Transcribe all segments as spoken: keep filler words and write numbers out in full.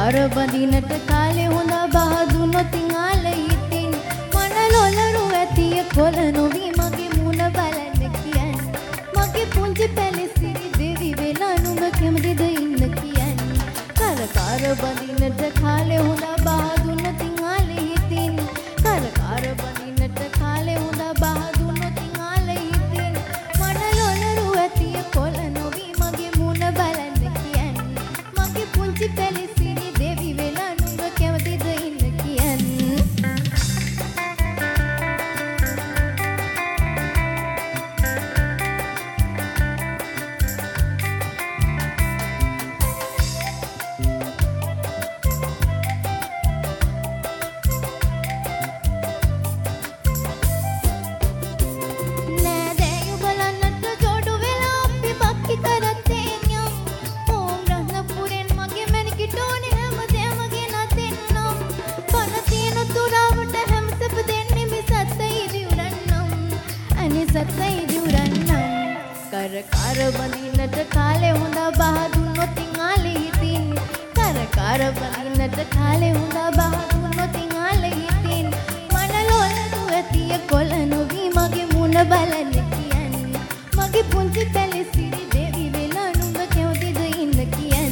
කර බඳිනට කාලේ හොඳ බහදුනොත් ආලෙයිතින් මනලොලරු ඇතිය කොළ නොවි මගේ මුණ බලන්න කියන්න මගේ පුංචි පැලිසිරි දෙවි වෙලා නුඹ කැමතිද ඉන්න කියන්න කර කර බඳිනට කාලේ හොඳ බහදුනොත් ආලෙයිතින් කර කර බඳිනට කාලේ හොඳ බහදුනොත් ආලෙයිතින් මනලොලරු ඇතිය කොළ නොවි මගේ මුණ බලන්න කියන්න මගේ පුංචි පැලිසිරි දෙවි වෙලා නුඹ කැමතිද ඉන්න කියන්න කර කර බඳින්නට කාලේ හොඳ බහදුනොත් ආලෙයිතින් කර කර බඳින්නට කාලේ හොඳ බහදුනොත් ආලෙයිතින් මනලොලරු ඇතිය කොළ නොවි මගේ මුණ බලන්න කියන්න මගේ පුංචි පැලිසිරි දෙවි වෙලා නුඹ කැමතිද ඉන්න කියන්න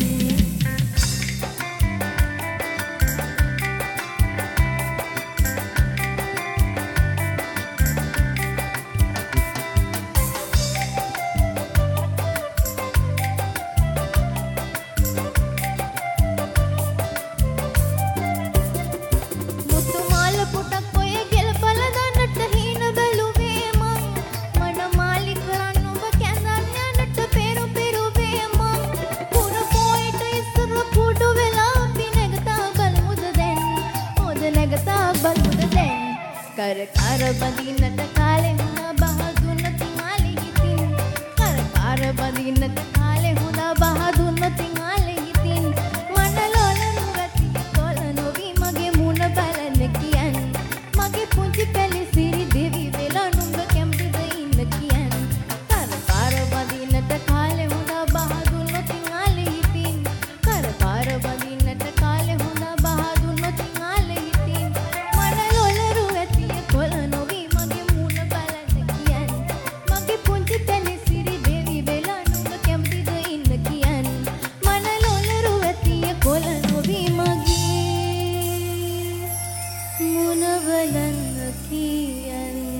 කර කර බඳින්නට කාලේ හොඳ බහදුනොත් ආලෙයිතින් කර කර බඳින්නට කාලේ හොඳ බහදුනොත් ආලෙයිතින් මනලොලරු ඇතිය කොළ නොවි මගේ මුණ බලන්න කියන්න මගේ පුංචි පැලිසිරි දෙවි වෙලා නුඹ කැමතිද ඉන්න කියන්න කර කර බඳින්නට කාලේ හොඳ බහදුනොත් ආලෙයිතින් කර කර බඳින්නට කාලේ හොඳ බහදුනොත් ආලෙයිතින් මනලොලරු ඇතිය කොළ නොවි මගේ මුණ බලන්න කියන්න මගේ පුංචි පැලිසිරි දෙවි වෙලා නුඹ කැමතිද ඉන්න කියන්න මනලොලරු ඇතිය කොළ නොවි මගේ මුණ බලන්න කියන්න